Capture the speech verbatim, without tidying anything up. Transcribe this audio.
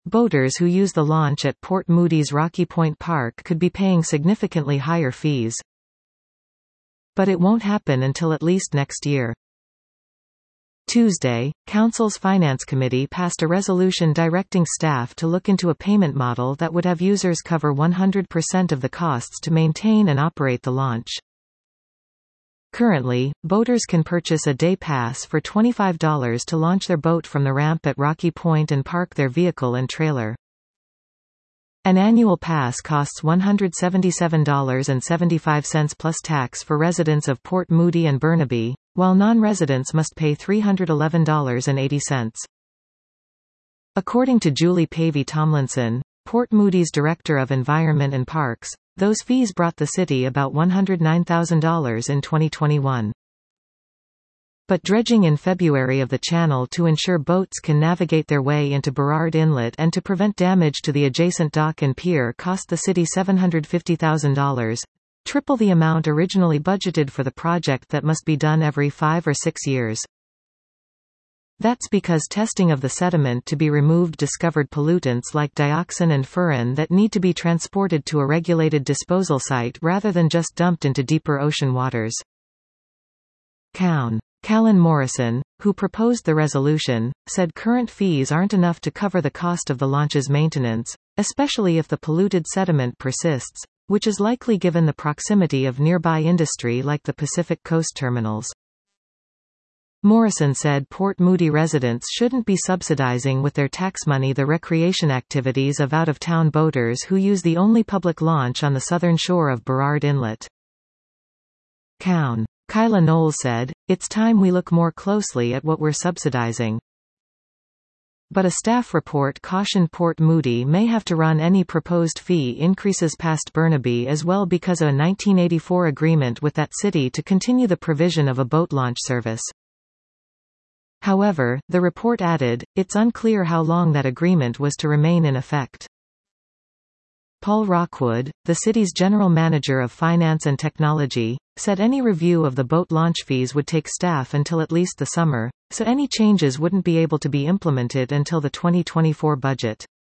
boaters who use the launch at Port Moody's Rocky Point Park could be paying significantly higher fees. But it won't happen until at least next year. Tuesday, Council's Finance Committee passed a resolution directing staff to look into a payment model that would have users cover one hundred percent of the costs to maintain and operate the launch. Currently, boaters can purchase a day pass for twenty-five dollars to launch their boat from the ramp at Rocky Point and park their vehicle and trailer. An annual pass costs one hundred seventy-seven dollars and seventy-five cents plus tax for residents of Port Moody and Burnaby, while non-residents must pay three hundred eleven dollars and eighty cents. According to Julie Pavey Tomlinson, Port Moody's Director of Environment and Parks, those fees brought the city about one hundred nine thousand dollars in twenty twenty-one. But dredging in February of the channel to ensure boats can navigate their way into Burrard Inlet and to prevent damage to the adjacent dock and pier cost the city seven hundred fifty thousand dollars, triple the amount originally budgeted for the project that must be done every five or six years. That's because testing of the sediment to be removed discovered pollutants like dioxin and furan that need to be transported to a regulated disposal site rather than just dumped into deeper ocean waters. Cown. Callan Morrison, who proposed the resolution, said current fees aren't enough to cover the cost of the launch's maintenance, especially if the polluted sediment persists, which is likely given the proximity of nearby industry like the Pacific Coast terminals. Morrison said Port Moody residents shouldn't be subsidizing with their tax money the recreation activities of out-of-town boaters who use the only public launch on the southern shore of Burrard Inlet. Cown. Kyla Knowles said, "It's time we look more closely at what we're subsidizing." But a staff report cautioned Port Moody may have to run any proposed fee increases past Burnaby as well because of a nineteen eighty-four agreement with that city to continue the provision of a boat launch service. However, the report added, it's unclear how long that agreement was to remain in effect. Paul Rockwood, the city's general manager of finance and technology, said any review of the boat launch fees would take staff until at least the summer, so any changes wouldn't be able to be implemented until the twenty twenty-four budget.